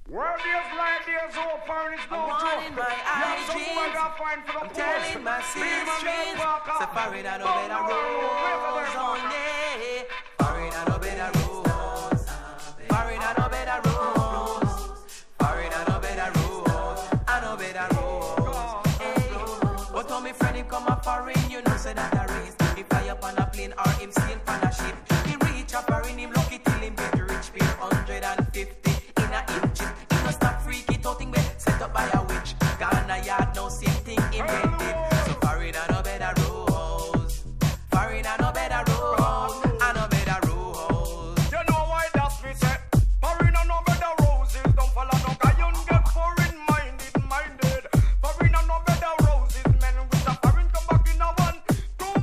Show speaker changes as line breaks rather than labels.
World days, light days, open, it's no joke.
I'm my I'm telling my sisters, so foreign and no better rules only. Foreign and no better rules. Foreign and no better rules. Foreign and no better rules. And no better rules. Hey, but when my friend him come a foreign, you know say that a race. He fly up on a plane or him stay